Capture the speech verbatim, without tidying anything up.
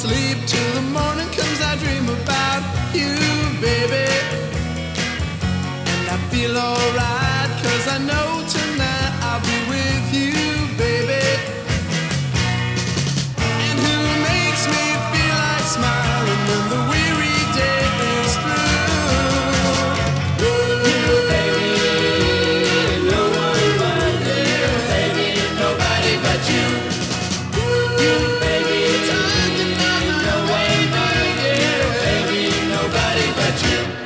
sleep till the morning comes. I dream about you, baby. And I feel alright, cause I know tonight I'll be with you, baby. And who makes me feel like smiling when the weary day is through? You, baby, no one but you, baby, nobody but you. You, baby, time to know no one but you, baby, nobody but you.